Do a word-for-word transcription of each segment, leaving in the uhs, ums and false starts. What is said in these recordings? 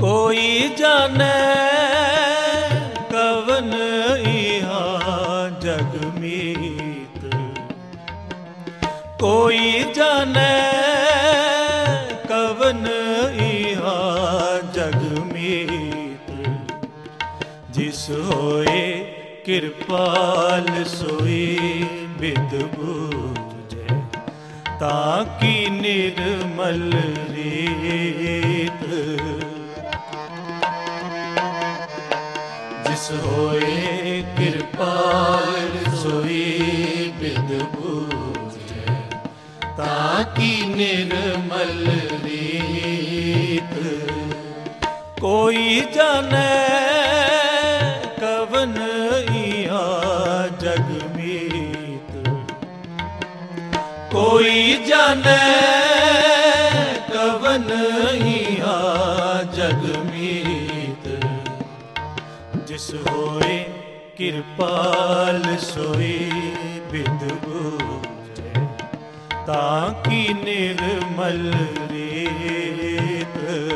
कोई जाने कवन इहाँ जग मीत, कोई जाने कवन इहाँ जग मीत। जिस होए कृपाल सोई बिद बूझे, ताकि निर्मल रीत। जिस होए कृपाल सोई बिद बूझे, ताकि निर्मल रीत। कोई जाने कवन इहाँ जग मीत, कोई जाने कवन इहाँ जग मीत। जिस होए कृपाल सोई बिद बूझे, ताकि निर्मल रीत।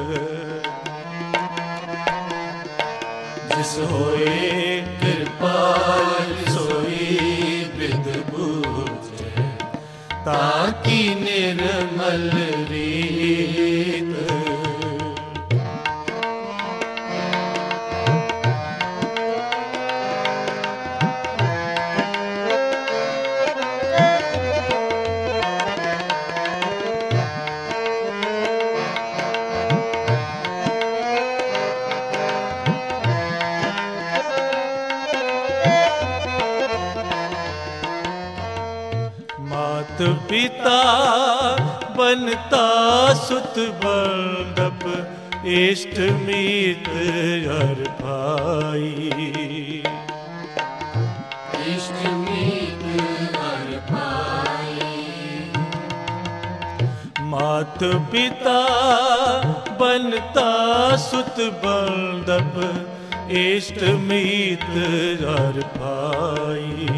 जिस होए कृपाल सोई बिद बूझे, ताकि निर्मल रीत। मात पिता बनता सुत बंदप, इष्ट मीत हर भाई। इष्ट मीत हर भाई। मात पिता बनता सुत बंदप, इष्ट मीत हर भाई।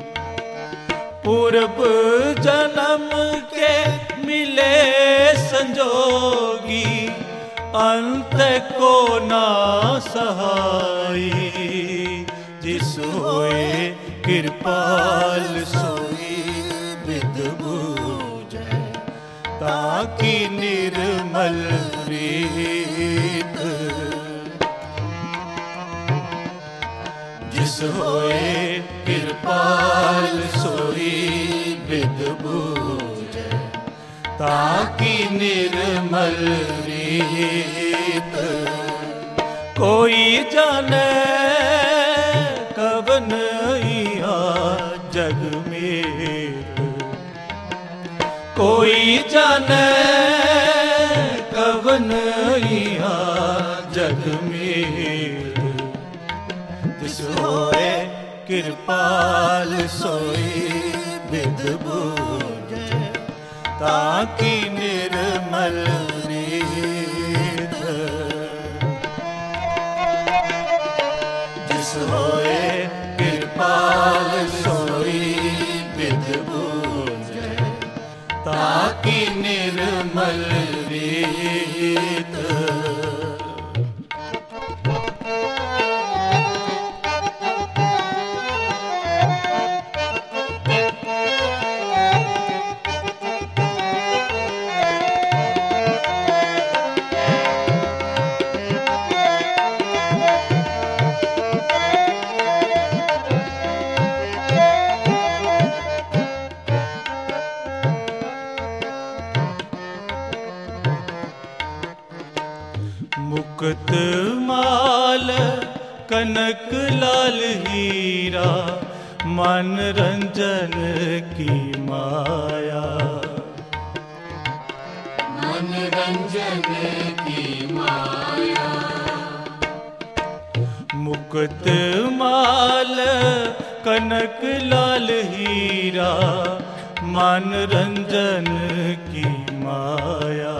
पूर्व जन्म के मिले संजोगी, अंत को ना सहाई। जिस होए कृपाल सोई बिद बूझे, ताकि निर्मल रीत। जिस होए कृपाल सोई बिद बूझे, ताकि निर्मल रीत। कोई जाने कवन इहाँ जग मीत, कोई जाने कवन इहाँ जग मीत। जिस होए कृपाल सोई बिद बूझे, ताकि निर्मल रीत। जिस होए कृपाल सोई बिद बूझे, ताकि निर्मल रीत। मुकुट माल कनक लाल हीरा, मन रंजन की माया। मन रंजन की माया। मुकुट माल कनक लाल हीरा, मन रंजन की माया।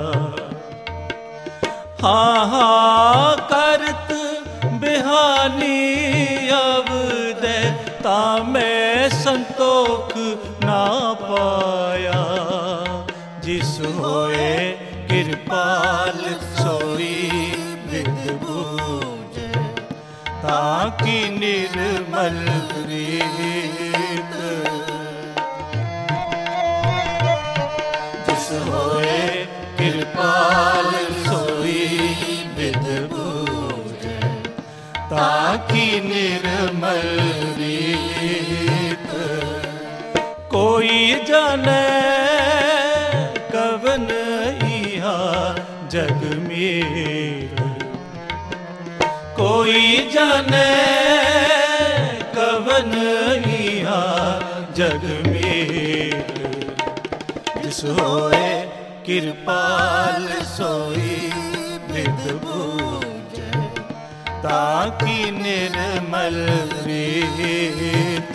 हाँ हाँ करत बिहानी अब दे, तामें संतोख ना पाया। जिस होए कृपाल सोई बिद बूझे ताकि निर्मल रीत। जिस होए कृपाल सोई विद बूझे ताकि निर्मल रीत। कोई जाने कवन इहा जग में, कोई जाने कवन इहा जग में। जिस होए कृपाल सोई विद बूझे ताकि निर्मल रीत।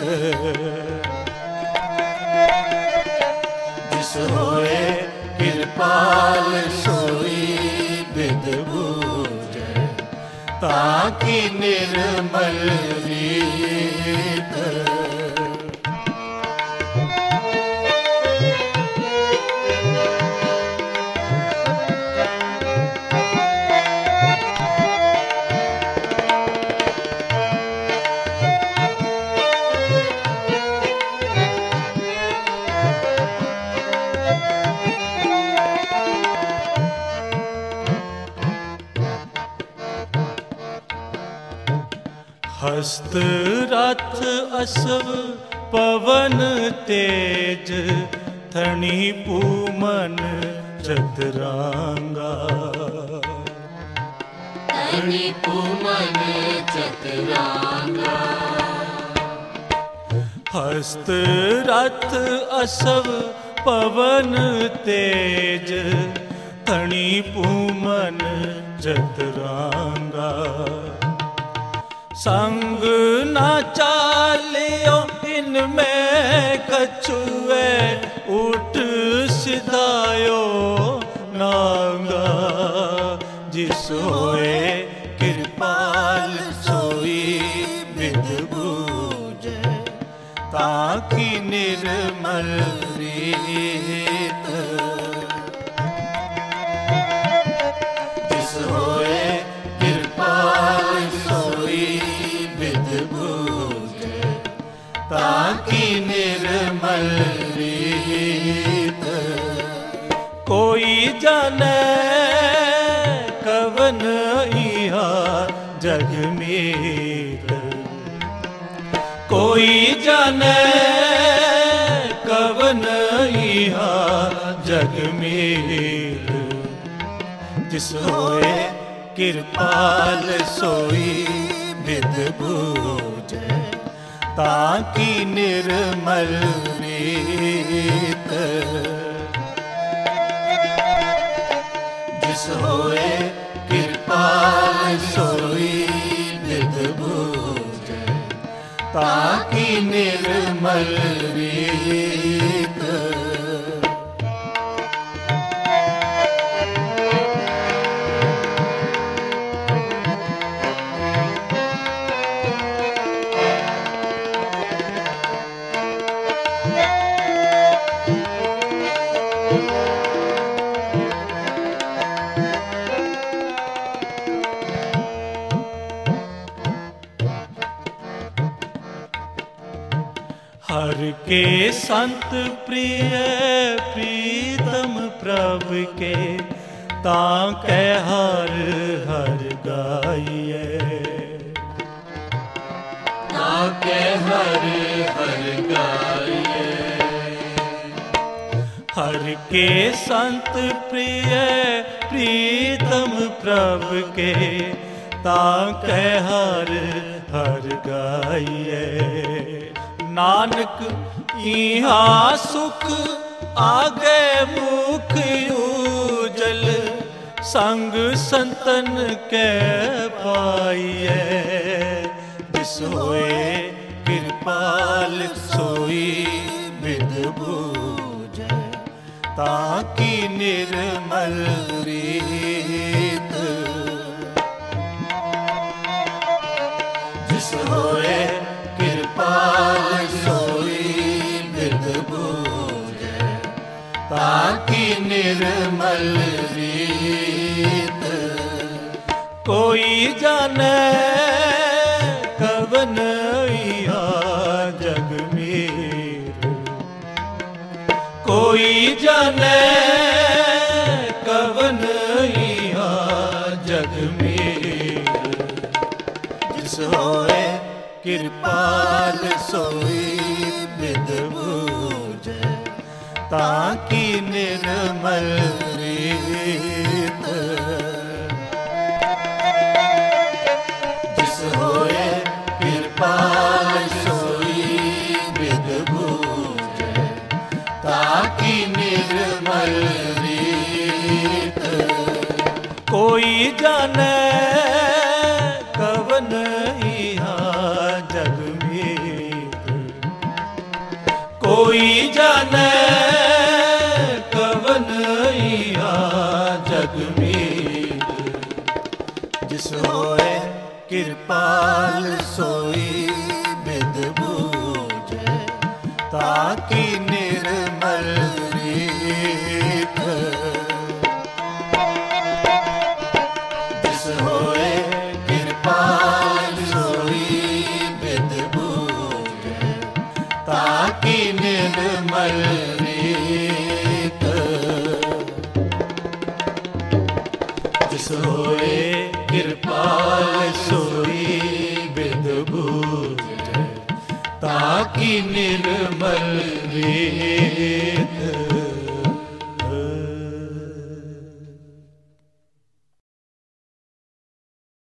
जिस होए कृपाल सोई विद बूझे ताकि निर्मल रीत। हस्त रथ असव पवन तेज थनी पूमन चतुरांगा। धनी पूमन चतुरांगा। हस्त रथ असव पवन तेज थनी पूमन चतुरांगा। संग ना चालियो इनमें कछुए उठ सिधायो नांगा। जिस होए कृपाल सोई विद बूझे ताकि निर्मल रीत। जिस होए कृपाल सोई विद बूझे ताकि निर्मल रीत। कोई जाने कवन इहा जग में, कोई जाने कवन इहा जग में। जिस होए कृपाल सोई विद बूझे ताकि निर्मल रीत। जिस होए कृपाल सोई विद बूझे ताकि निर्मल रीत। हर के संत प्रिय प्रीतम प्रभ के ताके हर हर गाइए। ताके हर हर गाइए। हर के संत प्रिय प्रीतम प्रभ के ताके हर हर गाइए। नानक इहा सुख आगे मुख उजल संग संतन के पाइए। जिस होए कृपाल सोई विद बूझे ताकि निर्मल रीत। जिस होए कृपाल सोई विद बूझे ताकि निर्मल रीत। कोई जाने कवन जग में, कोई जाने कवन जग में। जिस होए कृपाल सोई बिद बूझे, ताकि निर्मल रीत। जिस होए कृपाल सोई बिद बूझे, ताकि निर्मल रीत। कोई जाने कवन जग में, कोई जाने कवन जग में। जिस होए कृपाल सोई बिद बूझे, ताकि निर्मल रीत। जिस होए कृपाल सोई बिद बूझे, ताकि निर्मल रीत। जिस होए कृपाल सोई बिद बूझे, ताकि निर्मल रीत।